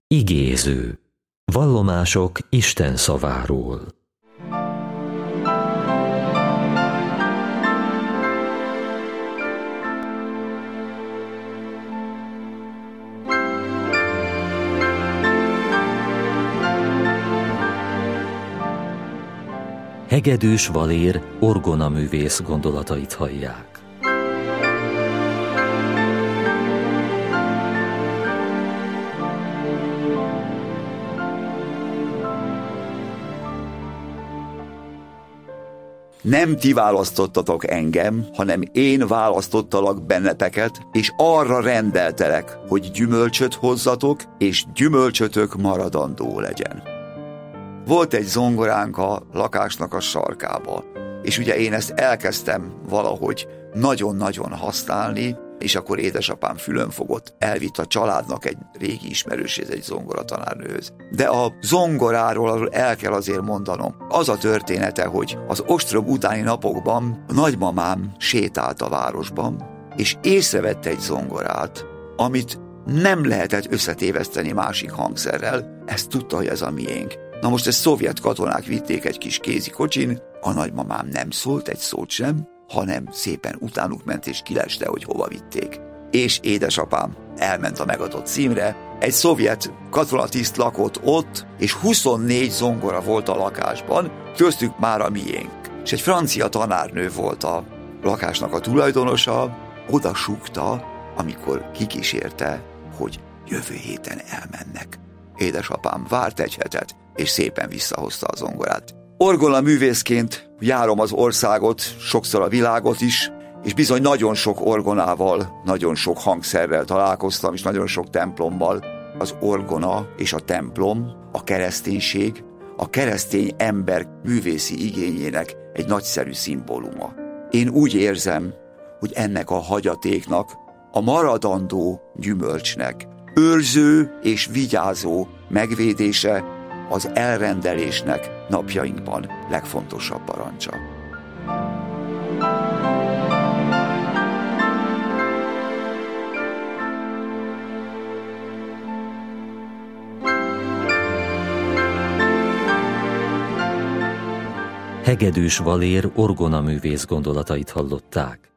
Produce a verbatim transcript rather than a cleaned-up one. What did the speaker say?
Igéző. Vallomások Isten szaváról. Hegedűs Valér orgonaművész gondolatait hallják. Nem ti választottatok engem, hanem én választottalak benneteket, és arra rendeltelek, hogy gyümölcsöt hozzatok, és gyümölcsötök maradandó legyen. Volt egy zongoránk a lakásnak a sarkába, és ugye én ezt elkezdtem valahogy nagyon-nagyon használni, és akkor édesapám fülön fogott, elvitt a családnak egy régi ismerőséhez, egy zongoratanárnőhöz. De a zongoráról el kell azért mondanom. Az a története, hogy az ostrom utáni napokban nagymamám sétált a városban, és észrevette egy zongorát, amit nem lehetett összetéveszteni másik hangszerrel, ezt tudta, hogy ez a miénk. Na most ezt szovjet katonák vitték egy kis kézikocsin, a nagymamám nem szólt egy szót sem, hanem szépen utánuk ment és kileste, hogy hova vitték. És édesapám elment a megadott címre, egy szovjet katonatiszt lakott ott, és huszonnégy zongora volt a lakásban, köztük már a miénk. És egy francia tanárnő volt a lakásnak a tulajdonosa, oda súgta, amikor kikísérte, hogy jövő héten elmennek. Édesapám várt egy hetet, és szépen visszahozta a zongorát. Orgona művészként járom az országot, sokszor a világot is, és bizony nagyon sok orgonával, nagyon sok hangszerrel találkoztam, és nagyon sok templommal. Az orgona és a templom, a kereszténység, a keresztény ember művészi igényének egy nagyszerű szimbóluma. Én úgy érzem, hogy ennek a hagyatéknak, a maradandó gyümölcsnek, őrző és vigyázó megvédése az elrendelésnek napjainkban legfontosabb parancsa. Hegedűs Valér orgonaművész gondolatait hallották.